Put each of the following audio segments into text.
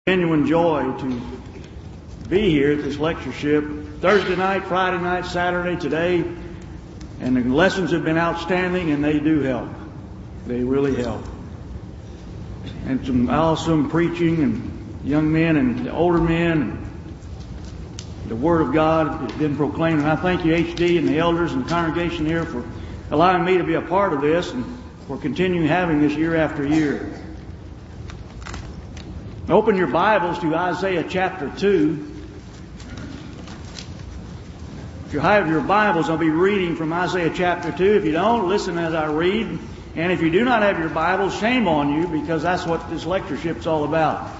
Genuine joy to be here at this lectureship Thursday night, Friday night, Saturday, today, and the lessons have been outstanding, and they do help. They really help. And some awesome preaching, and young men and older men, and the Word of God has been proclaimed. And I thank you, HD, and the elders and the congregation here for allowing me to be a part of this and for continuing having this year after year. Open your Bibles to Isaiah chapter 2. If you have your Bibles, I'll be reading from Isaiah chapter 2. If you don't, listen as I read. And if you do not have your Bibles, shame on you, because that's what this lectureship's all about.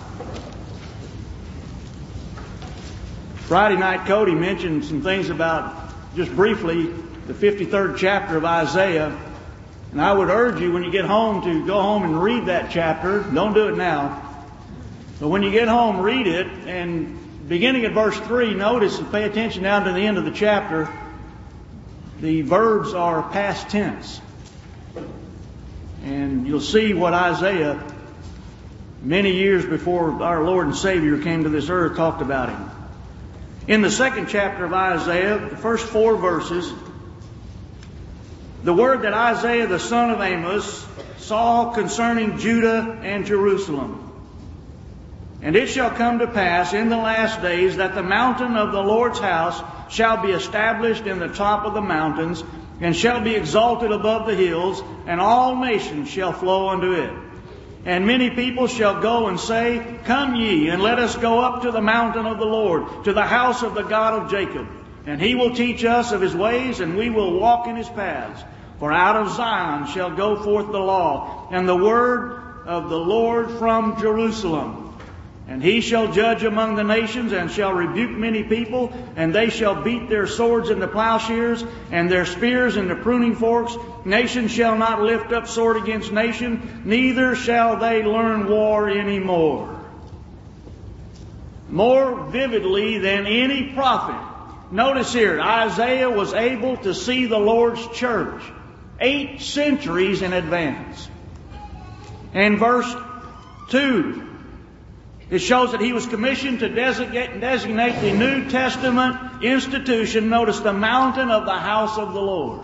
Friday night, Cody mentioned some things about, just briefly, the 53rd chapter of Isaiah. And I would urge you, when you get home, to go home and read that chapter. Don't do it now. But when you get home, read it, and beginning at verse 3, notice and pay attention down to the end of the chapter. The verbs are past tense. And you'll see what Isaiah, many years before our Lord and Savior came to this earth, talked about him. In the second chapter of Isaiah, the first 4 verses, the word that Isaiah the son of Amos saw concerning Judah and Jerusalem. And it shall come to pass in the last days that the mountain of the Lord's house shall be established in the top of the mountains, and shall be exalted above the hills, and all nations shall flow unto it. And many people shall go and say, Come ye, and let us go up to the mountain of the Lord, to the house of the God of Jacob. And he will teach us of his ways, and we will walk in his paths. For out of Zion shall go forth the law, and the word of the Lord from Jerusalem. And he shall judge among the nations, and shall rebuke many people, and they shall beat their swords into plowshares, and their spears into pruning forks. Nation shall not lift up sword against nation, neither shall they learn war any more. More vividly than any prophet. Notice here, Isaiah was able to see the Lord's church 8 centuries in advance. And verse 2, it shows that he was commissioned to designate the New Testament institution. Notice, the mountain of the house of the Lord.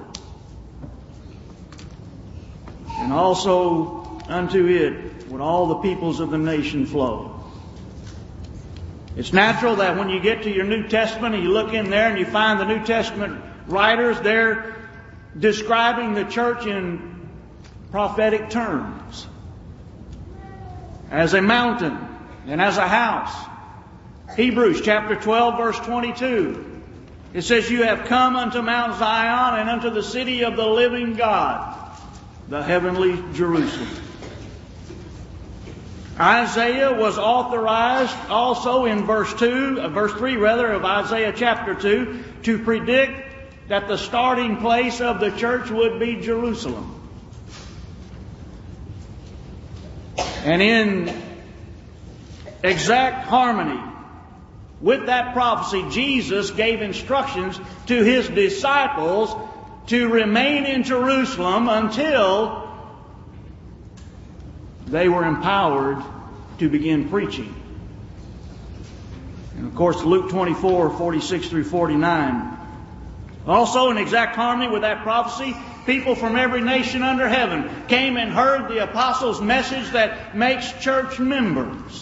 And also unto it would all the peoples of the nation flow. It's natural that when you get to your New Testament and you look in there and you find the New Testament writers, they're describing the church in prophetic terms. As a mountain. And as a house. Hebrews chapter 12 verse 22. It says, You have come unto Mount Zion and unto the city of the living God, the heavenly Jerusalem. Isaiah was authorized also in verse 3 of Isaiah chapter 2 to predict that the starting place of the church would be Jerusalem. And in exact harmony with that prophecy, Jesus gave instructions to his disciples to remain in Jerusalem until they were empowered to begin preaching. And of course, Luke 24, 46 through 49. Also, in exact harmony with that prophecy, people from every nation under heaven came and heard the apostles' message that makes church members.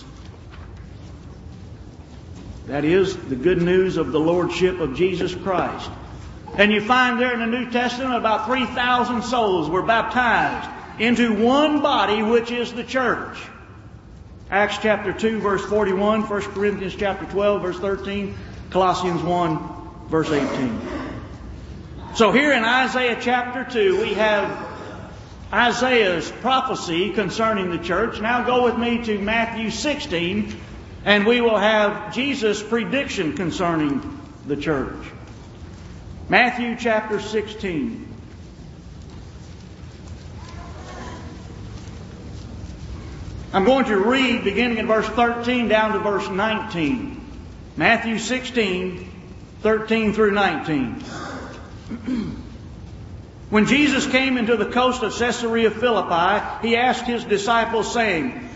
That is the good news of the Lordship of Jesus Christ. And you find there in the New Testament about 3,000 souls were baptized into one body, which is the church. Acts chapter 2 verse 41, 1 Corinthians chapter 12 verse 13, Colossians 1 verse 18. So here in Isaiah chapter 2 we have Isaiah's prophecy concerning the church. Now go with me to Matthew 16. And we will have Jesus' prediction concerning the church. Matthew chapter 16. I'm going to read beginning in verse 13 down to verse 19. Matthew 16, 13 through 19. When Jesus came into the coast of Caesarea Philippi, he asked his disciples, saying,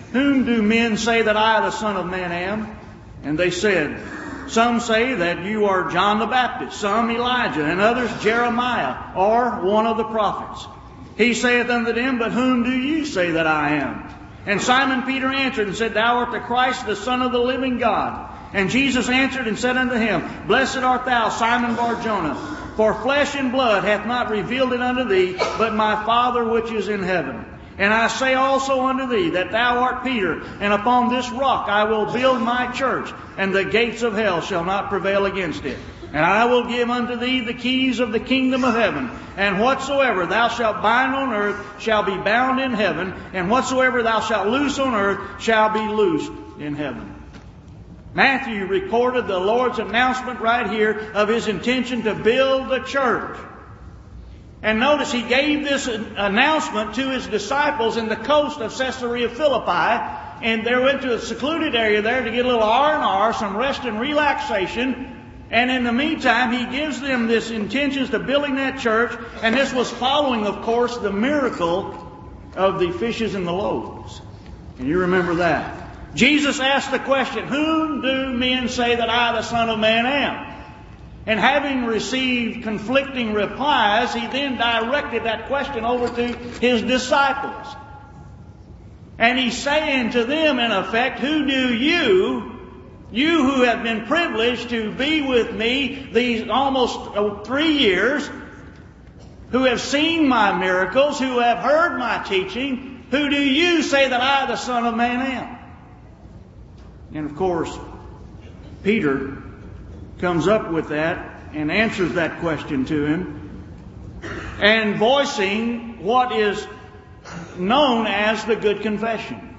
Whom do men say that I, the Son of Man, am? And they said, Some say that you are John the Baptist, some Elijah, and others Jeremiah, or one of the prophets. He saith unto them, But whom do you say that I am? And Simon Peter answered and said, Thou art the Christ, the Son of the living God. And Jesus answered and said unto him, Blessed art thou, Simon Bar-Jonah, for flesh and blood hath not revealed it unto thee, but my Father which is in heaven. And I say also unto thee, that thou art Peter, and upon this rock I will build my church, and the gates of hell shall not prevail against it. And I will give unto thee the keys of the kingdom of heaven. And whatsoever thou shalt bind on earth shall be bound in heaven, and whatsoever thou shalt loose on earth shall be loosed in heaven. Matthew recorded the Lord's announcement right here of His intention to build the church. And notice he gave this announcement to His disciples in the coast of Caesarea Philippi. And they went to a secluded area there to get a little R&R, some rest and relaxation. And in the meantime, He gives them this intentions to building that church. And this was following, of course, the miracle of the fishes and the loaves. And you remember that. Jesus asked the question, Whom do men say that I, the Son of Man, am? And having received conflicting replies, He then directed that question over to His disciples. And He's saying to them, in effect, Who do you who have been privileged to be with me these almost 3 years, who have seen my miracles, who have heard my teaching, who do you say that I, the Son of Man, am? And of course, Peter comes up with that and answers that question to him, and voicing what is known as the Good Confession.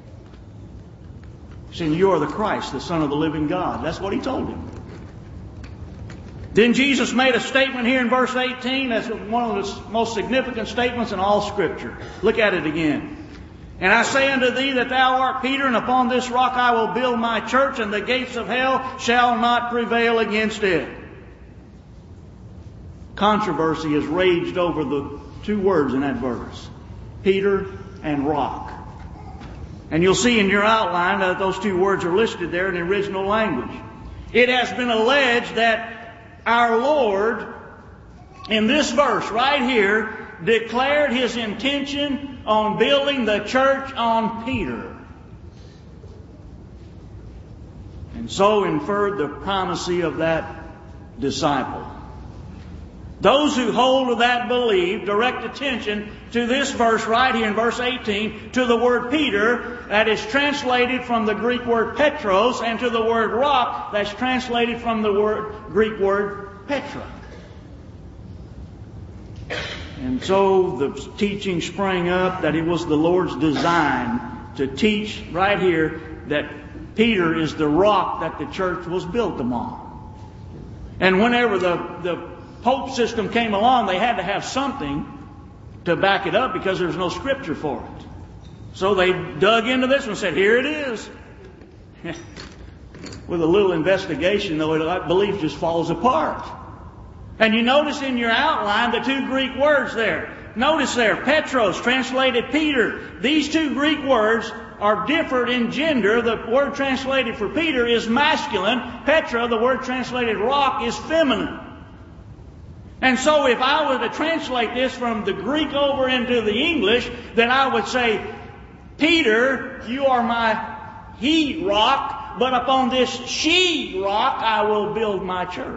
Saying, You are the Christ, the Son of the living God. That's what he told him. Then Jesus made a statement here in verse 18. That's one of the most significant statements in all Scripture. Look at it again. And I say unto thee that thou art Peter, and upon this rock I will build my church, and the gates of hell shall not prevail against it. Controversy has raged over the two words in that verse, Peter and rock. And you'll see in your outline that those two words are listed there in the original language. It has been alleged that our Lord, in this verse right here, declared His intention on building the church on Peter. And so inferred the primacy of that disciple. Those who hold to that belief direct attention to this verse right here in verse 18, to the word Peter, that is translated from the Greek word Petros, and to the word rock, that's translated from the Greek word Petra. And so the teaching sprang up that it was the Lord's design to teach right here that Peter is the rock that the church was built upon. And whenever the Pope system came along, they had to have something to back it up because there's no Scripture for it. So they dug into this and said, Here it is. With a little investigation, though, I believe just falls apart. And you notice in your outline the two Greek words there. Notice there, Petros, translated Peter. These two Greek words are different in gender. The word translated for Peter is masculine. Petra, the word translated rock, is feminine. And so if I were to translate this from the Greek over into the English, then I would say, Peter, you are my he rock, but upon this she rock I will build my church.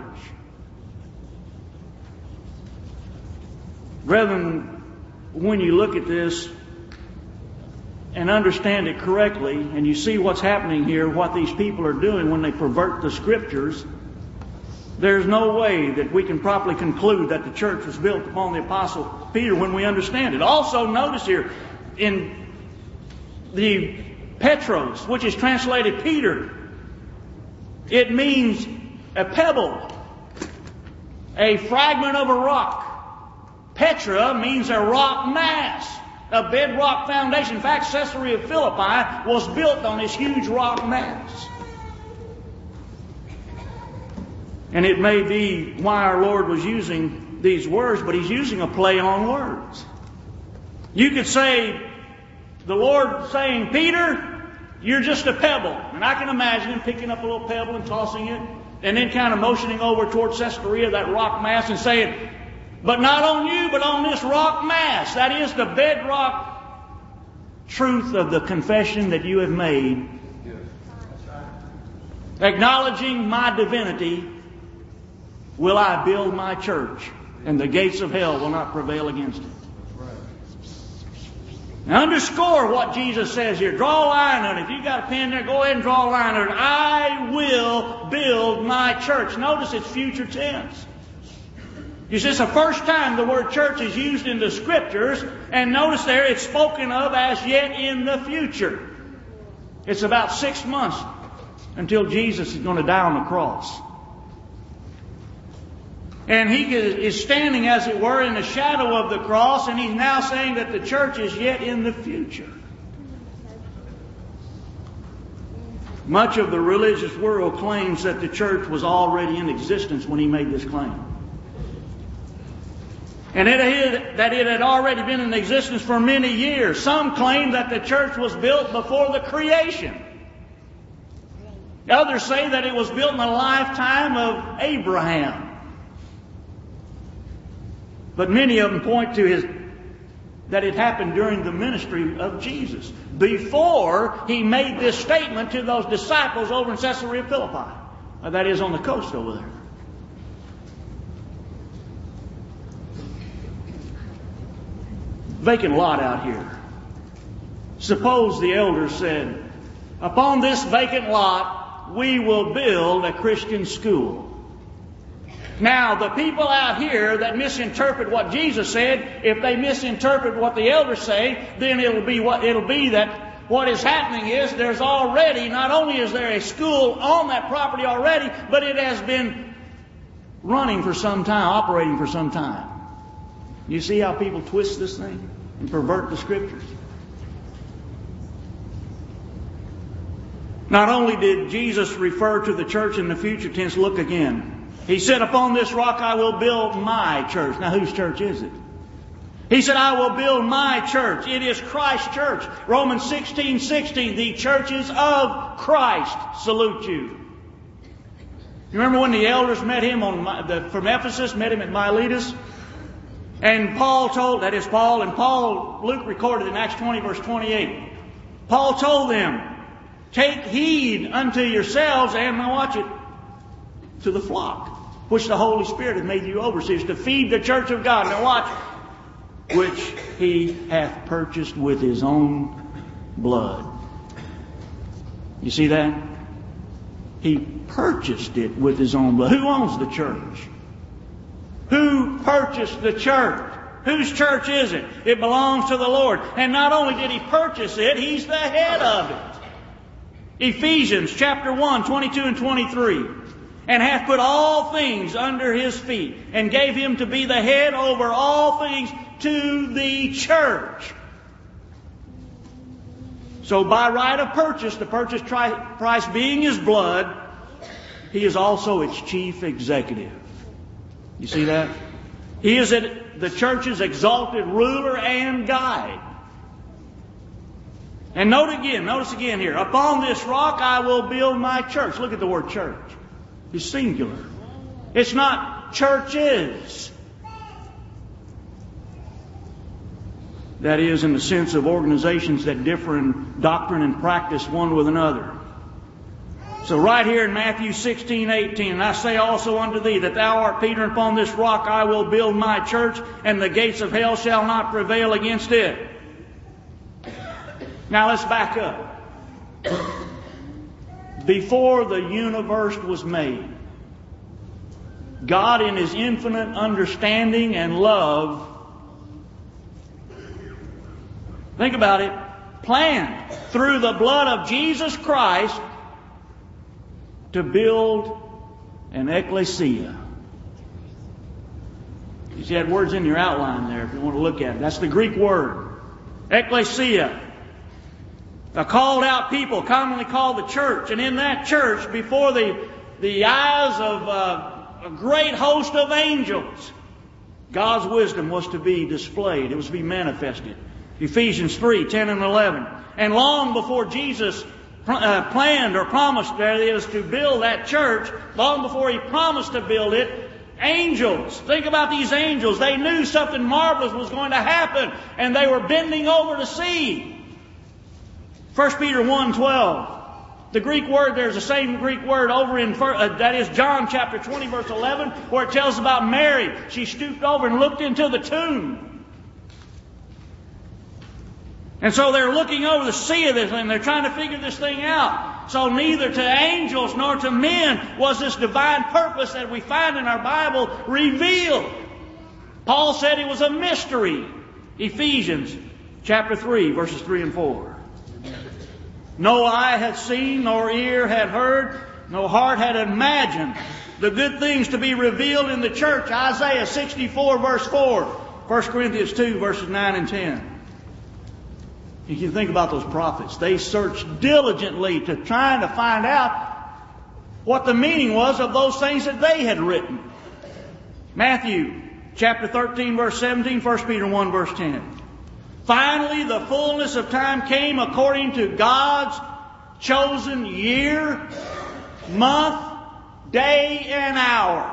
Brethren, when you look at this and understand it correctly, and you see what's happening here, what these people are doing when they pervert the Scriptures, there's no way that we can properly conclude that the church was built upon the Apostle Peter when we understand it. Also, notice here, in the Petros, which is translated Peter, it means a pebble, a fragment of a rock. Petra means a rock mass, a bedrock foundation. In fact, Caesarea Philippi was built on this huge rock mass. And it may be why our Lord was using these words, but He's using a play on words. You could say the Lord saying, Peter, you're just a pebble. And I can imagine him picking up a little pebble and tossing it, and then kind of motioning over towards Caesarea, that rock mass, and saying, but not on you, but on this rock mass. That is the bedrock truth of the confession that you have made. Acknowledging my divinity, will I build my church, and the gates of hell will not prevail against it. Now underscore what Jesus says here. Draw a line on it. If you've got a pen there, go ahead and draw a line on it. I will build my church. Notice it's future tense. You see, it's the first time the word church is used in the Scriptures, and notice there it's spoken of as yet in the future. It's about 6 months until Jesus is going to die on the cross. And he is standing, as it were, in the shadow of the cross, and he's now saying that the church is yet in the future. Much of the religious world claims that the church was already in existence when he made this claim. And that it had already been in existence for many years. Some claim that the church was built before the creation. Others say that it was built in the lifetime of Abraham. But many of them point to that it happened during the ministry of Jesus, before he made this statement to those disciples over in Caesarea Philippi. That is on the coast over there. Vacant lot out here. Suppose the elders said, upon this vacant lot we will build a Christian school. Now, the people out here that misinterpret what Jesus said, if they misinterpret what the elders say, then it'll be that what is happening is there's already, not only is there a school on that property already, but it has been running for some time, operating for some time. You see how people twist this thing and pervert the Scriptures? Not only did Jesus refer to the church in the future tense, look again. He said, upon this rock I will build my church. Now, whose church is it? He said, I will build my church. It is Christ's church. Romans 16:16, the churches of Christ salute you. You remember when the elders met him from Ephesus, met him at Miletus? And Paul told, that is Paul, and Luke recorded in Acts 20 verse 28. Paul told them, take heed unto yourselves, and now watch it, to the flock, which the Holy Spirit hath made you overseers, to feed the church of God. Now watch, which he hath purchased with his own blood. You see that? He purchased it with his own blood. Who owns the church? Who purchased the church? Whose church is it? It belongs to the Lord. And not only did he purchase it, he's the head of it. Ephesians chapter 1, 22 and 23. And hath put all things under his feet, and gave him to be the head over all things to the church. So by right of purchase, the purchase price being his blood, he is also its chief executive. You see that? He is the church's exalted ruler and guide. And notice again here, upon this rock I will build my church. Look at the word church. It's singular. It's not churches. That is, in the sense of organizations that differ in doctrine and practice one with another. So right here in Matthew 16:18, and I say also unto thee that thou art Peter, and upon this rock I will build my church, and the gates of hell shall not prevail against it. Now let's back up. Before the universe was made, God in His infinite understanding and love, think about it, planned through the blood of Jesus Christ to build an ecclesia. You see that word's in your outline there if you want to look at it. That's the Greek word. Ecclesia. A called out people, commonly called the church. And in that church, before the eyes of a great host of angels, God's wisdom was to be displayed. It was to be manifested. Ephesians 3, 10 and 11. And long before Jesus planned or promised, that is, to build that church, long before He promised to build it, angels, think about these angels, they knew something marvelous was going to happen, and they were bending over to see. 1 Peter 1:12. The Greek word, there's the same Greek word over in, that is John chapter 20, verse 11, where it tells about Mary. She stooped over and looked into the tomb. And so they're looking over the sea of this thing. They're trying to figure this thing out. So neither to angels nor to men was this divine purpose that we find in our Bible revealed. Paul said it was a mystery. Ephesians chapter 3, verses 3 and 4. No eye had seen, nor ear had heard, no heart had imagined the good things to be revealed in the church. Isaiah 64, verse 4. 1 Corinthians 2, verses 9 and 10. You can think about those prophets. They searched diligently to try to find out what the meaning was of those things that they had written. Matthew chapter 13, verse 17, 1 Peter 1, verse 10. Finally, the fullness of time came according to God's chosen year, month, day, and hour.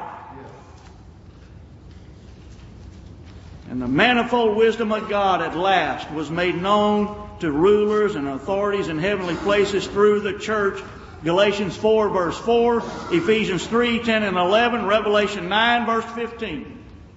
And the manifold wisdom of God at last was made known to rulers and authorities in heavenly places through the church. Galatians 4, verse 4, Ephesians 3, 10 and 11, Revelation 9, verse 15.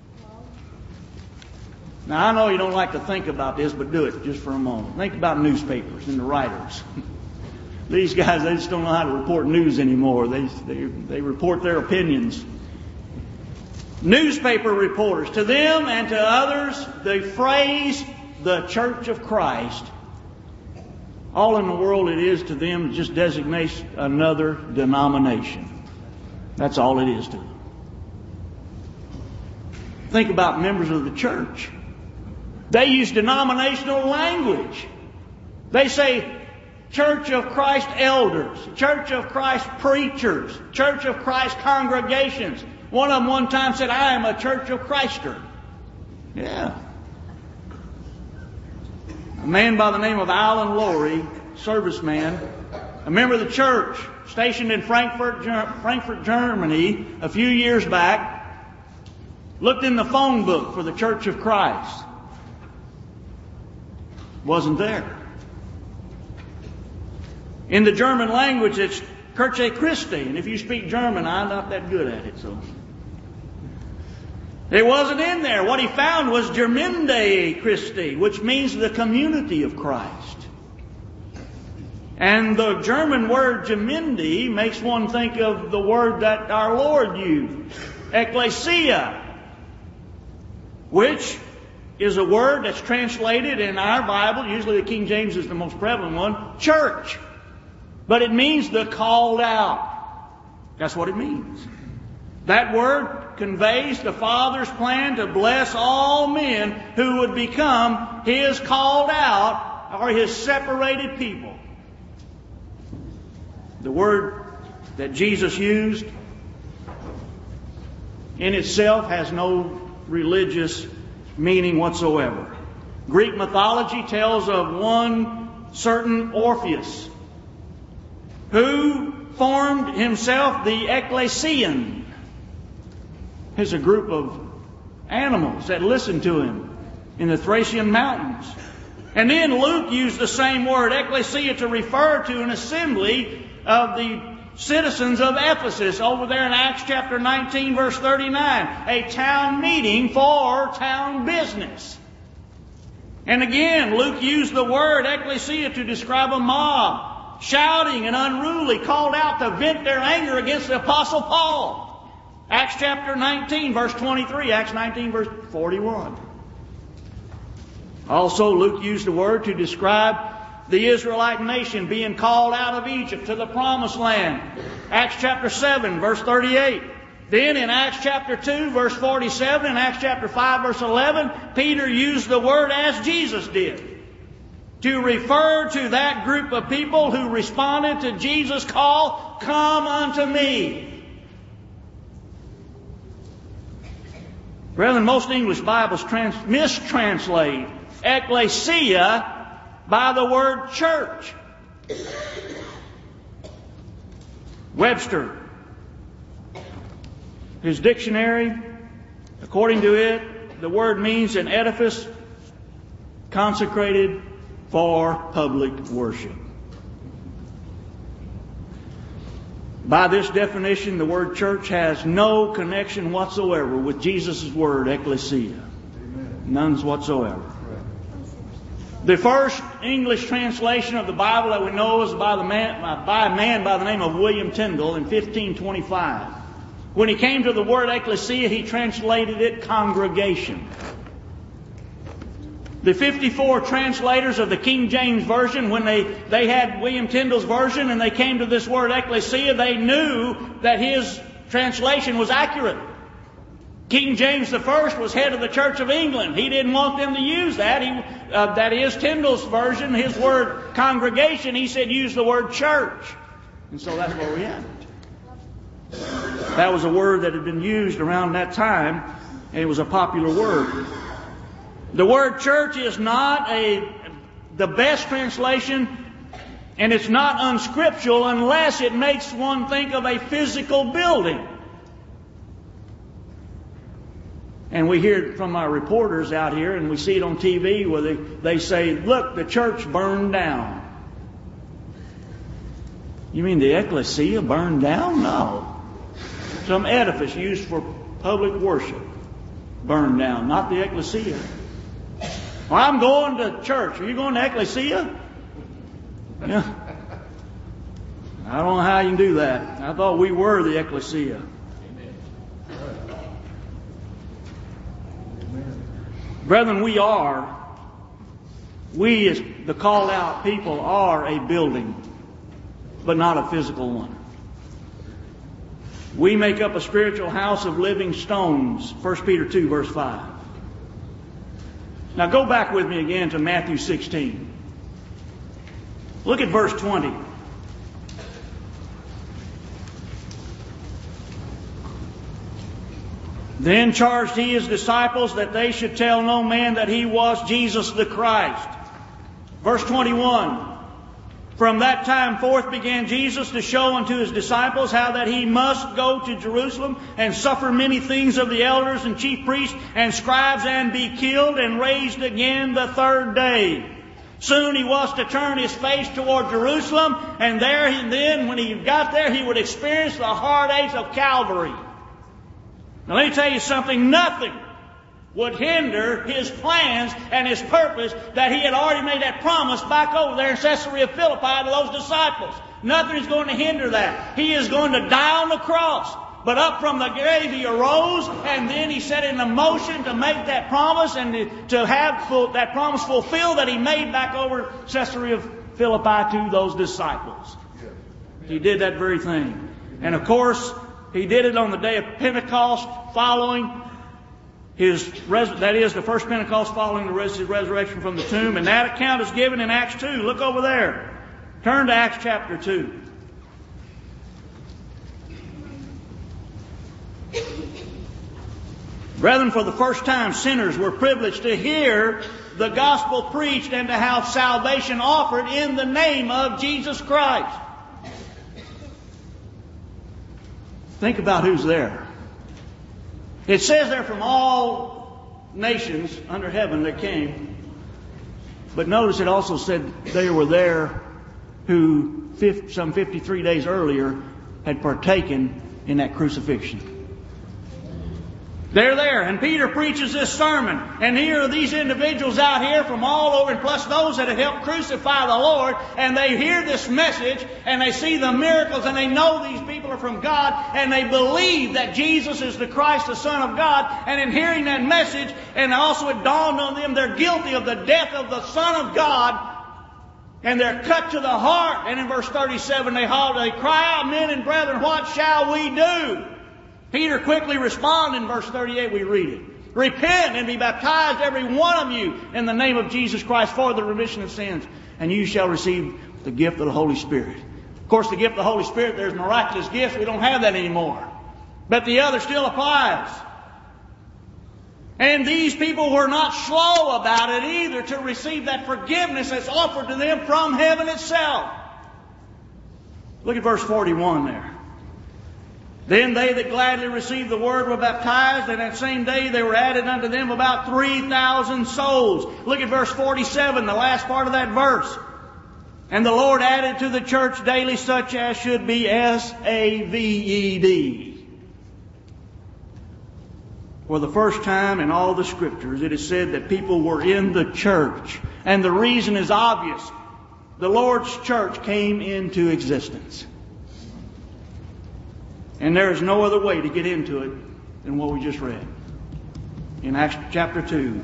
Now, I know you don't like to think about this, but do it just for a moment. Think about newspapers and the writers. These guys, they just don't know how to report news anymore. They report their opinions. Newspaper reporters, to them and to others, the phrase, the Church of Christ, all in the world it is to them just designates another denomination. That's all it is to them. Think about members of the church. They use denominational language. They say Church of Christ elders, Church of Christ preachers, Church of Christ congregations. One of them one time said, I am a Church of Christer. Yeah. A man by the name of Alan Lowry, serviceman, a member of the church, stationed in Frankfurt, Germany, a few years back, looked in the phone book for the Church of Christ. Wasn't there. In the German language, it's Kirche Christi. And if you speak German, I'm not that good at it, so. It wasn't in there. What he found was Gemeinde Christi, which means the community of Christ. And the German word Gemeinde makes one think of the word that our Lord used, ecclesia, which is a word that's translated in our Bible, usually the King James is the most prevalent one, church. But it means the called out. That's what it means. That word conveys the Father's plan to bless all men who would become His called out or His separated people. The word that Jesus used in itself has no religious meaning whatsoever. Greek mythology tells of one certain Orpheus who formed himself the Ecclesian. It's a group of animals that listened to him in the Thracian mountains. And then Luke used the same word, ecclesia, to refer to an assembly of the citizens of Ephesus over there in Acts chapter 19, verse 39. A town meeting for town business. And again, Luke used the word ecclesia to describe a mob, shouting and unruly, called out to vent their anger against the Apostle Paul. Acts chapter 19, verse 23. Acts 19, verse 41. Also, Luke used the word to describe the Israelite nation being called out of Egypt to the promised land. Acts chapter 7, verse 38. Then in Acts chapter 2, verse 47, and Acts chapter 5, verse 11, Peter used the word as Jesus did to refer to that group of people who responded to Jesus' call, "Come unto me." Brethren, most English Bibles mistranslate ecclesia by the word church. Webster, his dictionary, according to it, the word means an edifice consecrated for public worship. By this definition, the word church has no connection whatsoever with Jesus' word, ecclesia. None whatsoever. The first English translation of the Bible that we know is by a man by the name of William Tyndale in 1525. When he came to the word ecclesia, he translated it congregation. The 54 translators of the King James Version, when they had William Tyndale's version and they came to this word ecclesia, they knew that his translation was accurate. King James I was head of the Church of England. He didn't want them to use that. That is Tyndale's version, his word congregation. He said use the word church. And so that's where we have it. That was a word that had been used around that time, and it was a popular word. The word church is not the best translation, and it's not unscriptural unless it makes one think of a physical building. And we hear it from our reporters out here, and we see it on TV where they say, look, the church burned down. You mean the ecclesia burned down? No. Some edifice used for public worship burned down, not the ecclesia. Well, I'm going to church. Are you going to ecclesia? Yeah. I don't know how you can do that. I thought we were the ecclesia. Brethren, we as the called out people are a building, but not a physical one. We make up a spiritual house of living stones, 1 Peter 2, verse 5. Now go back with me again to Matthew 16. Look at verse 20. Then charged he his disciples that they should tell no man that he was Jesus the Christ. Verse 21. From that time forth began Jesus to show unto his disciples how that he must go to Jerusalem and suffer many things of the elders and chief priests and scribes and be killed and raised again the third day. Soon he was to turn his face toward Jerusalem, and then when he got there he would experience the heartaches of Calvary. Now let me tell you something, nothing would hinder his plans and his purpose that he had already made that promise back over there in Caesarea Philippi to those disciples. Nothing is going to hinder that. He is going to die on the cross. But up from the grave he arose, and then he set in motion to make that promise and to have that promise fulfilled that he made back over Caesarea Philippi to those disciples. He did that very thing. And of course, he did it on the day of Pentecost following that is the first Pentecost following his resurrection from the tomb. And that account is given in Acts 2. Look over there. Turn to Acts chapter 2. Brethren, for the first time, sinners were privileged to hear the gospel preached and to have salvation offered in the name of Jesus Christ. Think about who's there. It says there from all nations under heaven that came. But notice it also said they were there who some 53 days earlier had partaken in that crucifixion. They're there, and Peter preaches this sermon, and here are these individuals out here from all over, and plus those that have helped crucify the Lord, and they hear this message, and they see the miracles, and they know these people are from God, and they believe that Jesus is the Christ, the Son of God, and in hearing that message, and also it dawned on them they're guilty of the death of the Son of God, and they're cut to the heart, and in verse 37 they cry out, men and brethren, what shall we do? Peter quickly responded in verse 38, we read it. Repent and be baptized every one of you in the name of Jesus Christ for the remission of sins, and you shall receive the gift of the Holy Spirit. Of course, the gift of the Holy Spirit, there's miraculous gifts. We don't have that anymore. But the other still applies. And these people were not slow about it either to receive that forgiveness that's offered to them from heaven itself. Look at verse 41 there. Then they that gladly received the word were baptized, and that same day there were added unto them about 3,000 souls. Look at verse 47, the last part of that verse. And the Lord added to the church daily such as should be saved. For the first time in all the Scriptures, it is said that people were in the church. And the reason is obvious. The Lord's church came into existence. And there is no other way to get into it than what we just read in Acts chapter 2.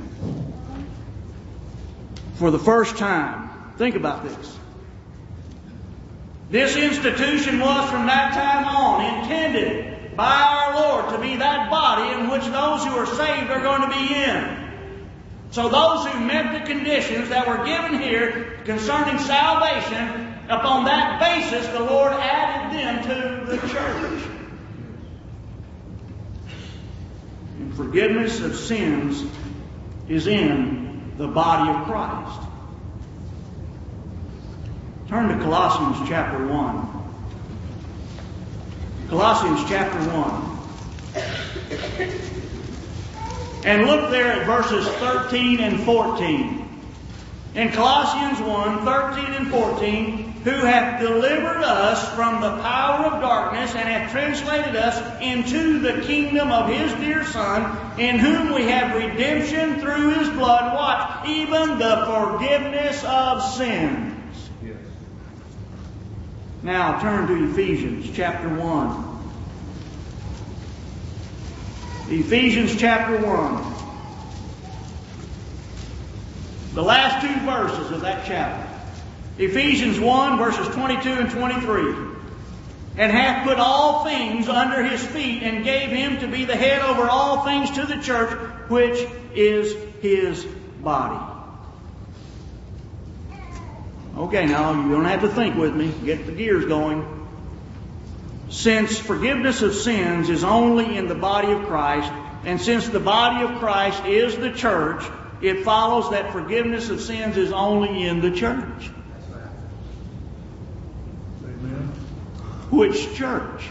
For the first time, think about this. This institution was from that time on intended by our Lord to be that body in which those who are saved are going to be in. So those who met the conditions that were given here concerning salvation, upon that basis the Lord added them to the church. And forgiveness of sins is in the body of Christ. Turn to Colossians chapter 1. Colossians chapter 1. And look there at verses 13 and 14. In Colossians 1, 13 and 14, who hath delivered us from the power of darkness and hath translated us into the kingdom of His dear Son, in whom we have redemption through His blood. What? Even the forgiveness of sins. Yes. Now turn to Ephesians chapter 1. Ephesians chapter 1. The last two verses of that chapter. Ephesians 1 verses 22 and 23. And hath put all things under His feet, and gave Him to be the head over all things to the church, which is His body. Okay, now you don't have to think with me. Get the gears going. Since forgiveness of sins is only in the body of Christ, and since the body of Christ is the church, it follows that forgiveness of sins is only in the church. Amen. Which church?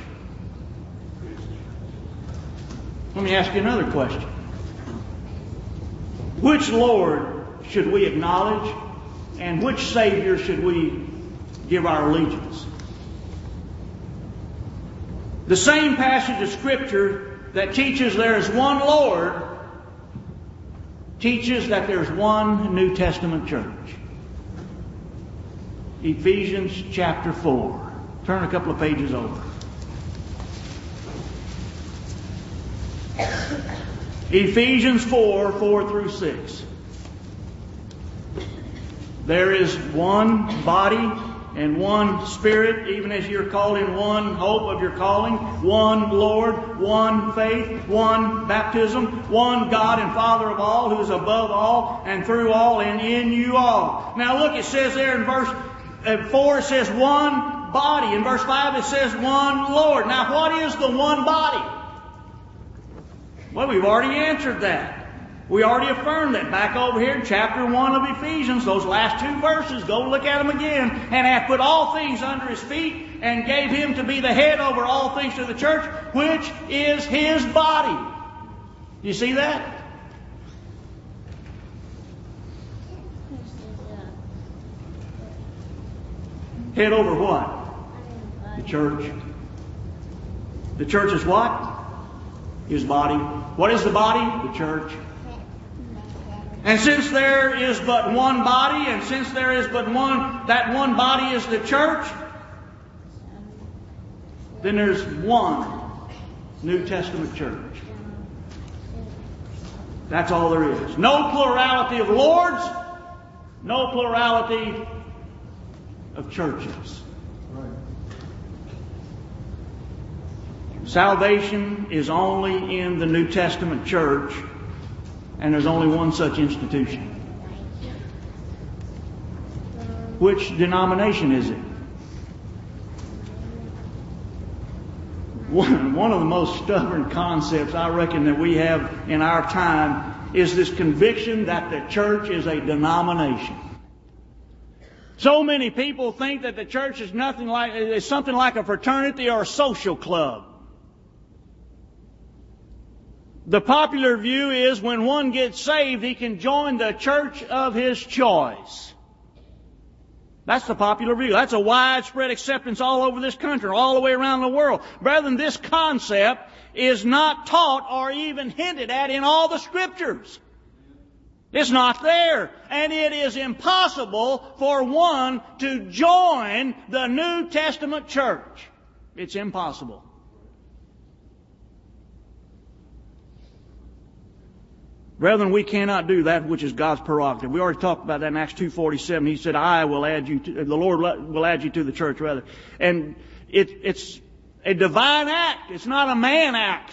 Let me ask you another question. Which Lord should we acknowledge, and which Savior should we give our allegiance? The same passage of Scripture that teaches there is one Lord teaches that there's one New Testament church. Ephesians chapter 4. Turn a couple of pages over. Ephesians 4, 4 through 6. There is one body and one Spirit, even as you're called in one hope of your calling, one Lord, one faith, one baptism, one God and Father of all, who is above all and through all and in you all. Now look, it says there in verse 4, it says one body. In verse 5, it says one Lord. Now what is the one body? Well, we've already answered that. We already affirmed that back over here in chapter 1 of Ephesians, those last two verses, go look at them again. And hath put all things under His feet, and gave Him to be the head over all things to the church, which is His body. You see that? Head over what? The church. The church is what? His body. What is the body? The church. And since there is but one body, and since there is but one, that one body is the church, then there's one New Testament church. That's all there is. No plurality of lords, no plurality of churches. Salvation is only in the New Testament church, and there's only one such institution. Which denomination is it? One of the most stubborn concepts I reckon that we have in our time is this conviction that the church is a denomination. So many people think that the church is something like a fraternity or a social club. The popular view is when one gets saved, he can join the church of his choice. That's the popular view. That's a widespread acceptance all over this country, all the way around the world. Brethren, this concept is not taught or even hinted at in all the Scriptures. It's not there. And it is impossible for one to join the New Testament church. It's impossible. Brethren, we cannot do that which is God's prerogative. We already talked about that in Acts 2:47. He said, the Lord will add you to the church, rather. And it's a divine act. It's not a man act.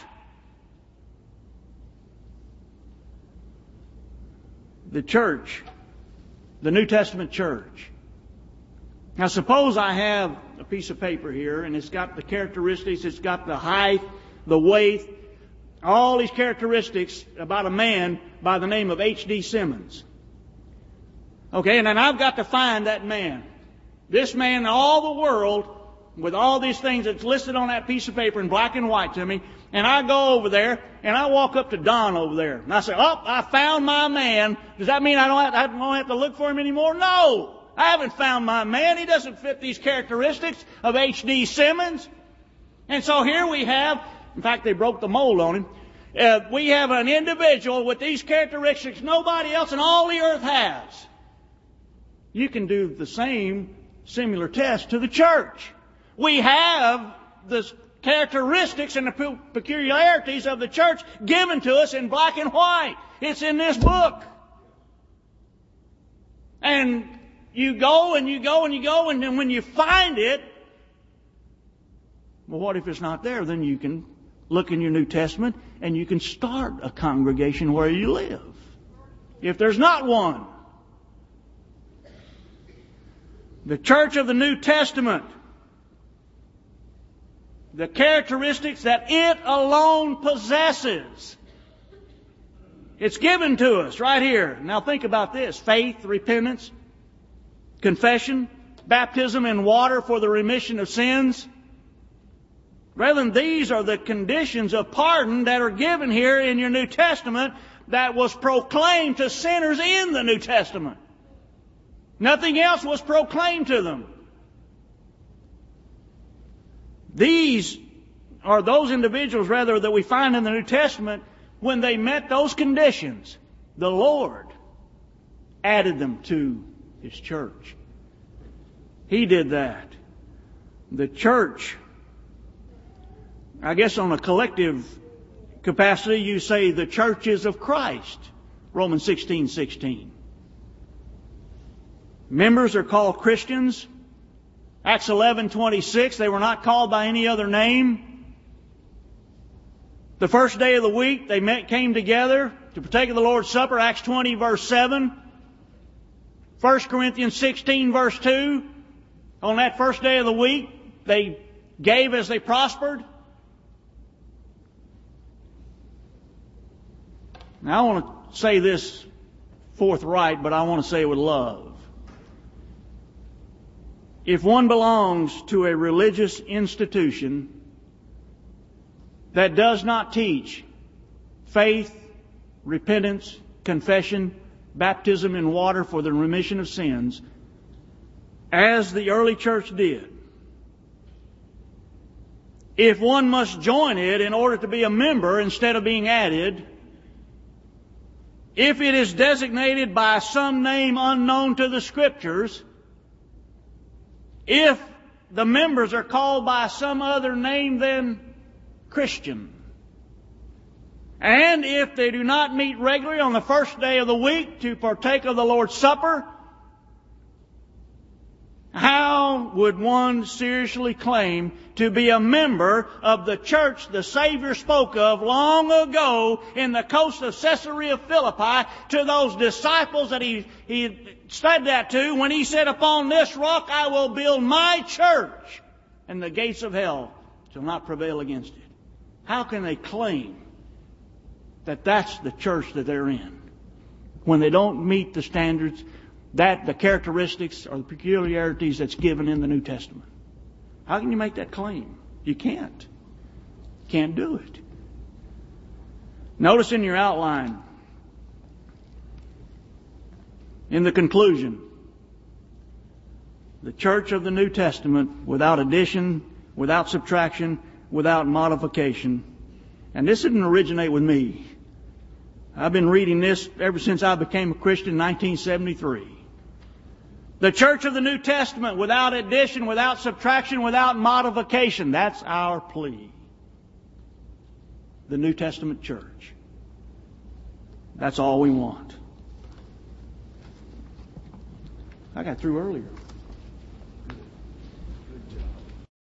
The church, the New Testament church. Now suppose I have a piece of paper here, and it's got the characteristics, it's got the height, the weight, all these characteristics about a man by the name of H.D. Simmons. Okay, and then I've got to find that man. This man in all the world, with all these things that's listed on that piece of paper in black and white to me, and I go over there, and I walk up to Don over there, and I say, I found my man. Does that mean I don't have to look for him anymore? No! I haven't found my man. He doesn't fit these characteristics of H.D. Simmons. And so here we have, in fact, they broke the mold on him. We have an individual with these characteristics nobody else in all the earth has. You can do the same similar test to the church. We have the characteristics and the peculiarities of the church given to us in black and white. It's in this book. And you go and you go and you go, and then when you find it, well, what if it's not there? Then you can look in your New Testament and you can start a congregation where you live. If there's not one. The church of the New Testament, the characteristics that it alone possesses. It's given to us right here. Now think about this. Faith, repentance, confession, baptism in water for the remission of sins. Brethren, these are the conditions of pardon that are given here in your New Testament that was proclaimed to sinners in the New Testament. Nothing else was proclaimed to them. These are those individuals, rather, that we find in the New Testament. When they met those conditions, the Lord added them to His church. He did that. The church, I guess on a collective capacity, you say the churches of Christ. Romans 16:16. Members are called Christians. Acts 11:26, they were not called by any other name. The first day of the week, they came together to partake of the Lord's Supper. Acts 20, verse 7. 1 Corinthians 16, verse 2. On that first day of the week, they gave as they prospered. Now, I want to say this forthright, but I want to say it with love. If one belongs to a religious institution that does not teach faith, repentance, confession, baptism in water for the remission of sins, as the early church did, if one must join it in order to be a member instead of being added, if it is designated by some name unknown to the Scriptures, if the members are called by some other name than Christian, and if they do not meet regularly on the first day of the week to partake of the Lord's Supper, how would one seriously claim to be a member of the church the Savior spoke of long ago in the coast of Caesarea Philippi to those disciples that He said that to when He said, "Upon this rock I will build my church, and the gates of hell shall not prevail against it"? How can they claim that's the church that they're in. When they don't meet the standards, the characteristics or the peculiarities that's given in the New Testament. How can you make that claim? You can't. Can't do it. Notice in your outline, in the conclusion, the church of the New Testament without addition, without subtraction, without modification. And this didn't originate with me. I've been reading this ever since I became a Christian in 1973. The church of the New Testament without addition, without subtraction, without modification. That's our plea. The New Testament church. That's all we want. I got through earlier.